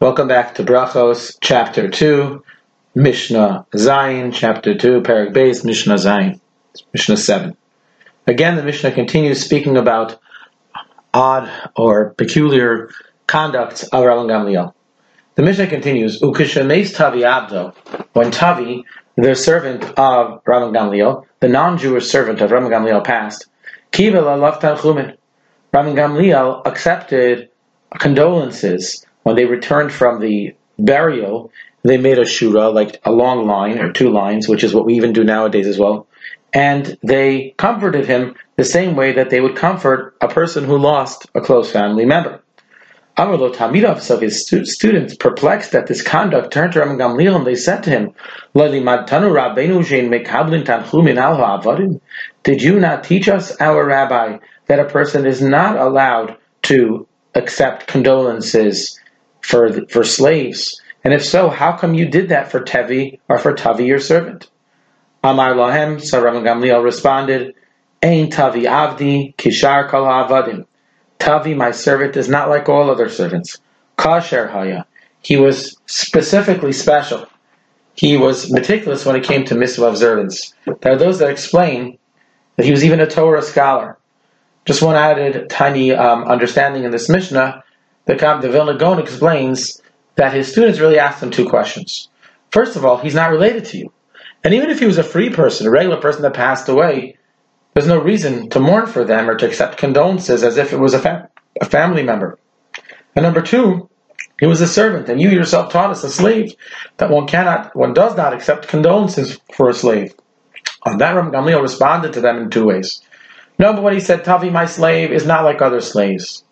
Welcome back to Brachos, Chapter 2, Mishnah Zayin, Chapter 2, Perek Beis, Mishnah Zayin, Mishnah 7. Again, the Mishnah continues speaking about odd or peculiar conduct of Rabban Gamliel. The Mishnah continues, Ukishameis Tavi Abdo, when Tavi, the servant of Rabban Gamliel, the non-Jewish servant of Rabban Gamliel passed, Kibel alav tanchumin. Rabban Gamliel accepted condolences. When they returned from the burial, they made a shura, like a long line or two lines, which is what we even do nowadays as well. And they comforted him the same way that they would comfort a person who lost a close family member. Amarlo Tamidov, so his students, perplexed at this conduct, turned to Rabban Gamliel and they said to him, Did you not teach us, our rabbi, that a person is not allowed to accept condolences for slaves? And if so, how come you did that for Tevi or for Tavi, your servant? Amar Lahem, so Rabban Gamliel responded, Ein Tavi Avdi, Kishar Kol Ha'avadim. Tavi, my servant, is not like all other servants. Kasher Haya. He was specifically special. He was meticulous when it came to mitzvah observance. There are those that explain that he was even a Torah scholar. Just one added tiny understanding in this Mishnah, the Vilna Gaon explains that his students really asked him two questions. First of all, he's not related to you. And even if he was a free person, a regular person that passed away, there's no reason to mourn for them or to accept condolences as if it was a family member. And number two, he was a servant, and you yourself taught us, a slave, that one does not accept condolences for a slave. On that, Rabban Gamliel responded to them in two ways. No, but when he said, Tavi, my slave, is not like other slaves.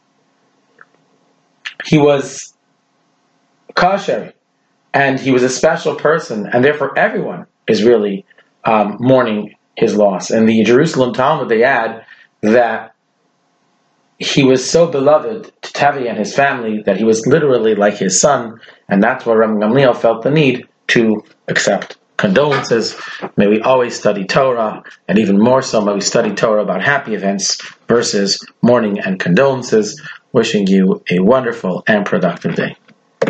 He was kosher, and he was a special person, and therefore everyone is really mourning his loss. And the Jerusalem Talmud, they add that he was so beloved to Tavi and his family that he was literally like his son, and that's why Rabban Gamliel felt the need to accept condolences. May we always study Torah, and even more so may we study Torah about happy events versus mourning and condolences. Wishing you a wonderful and productive day.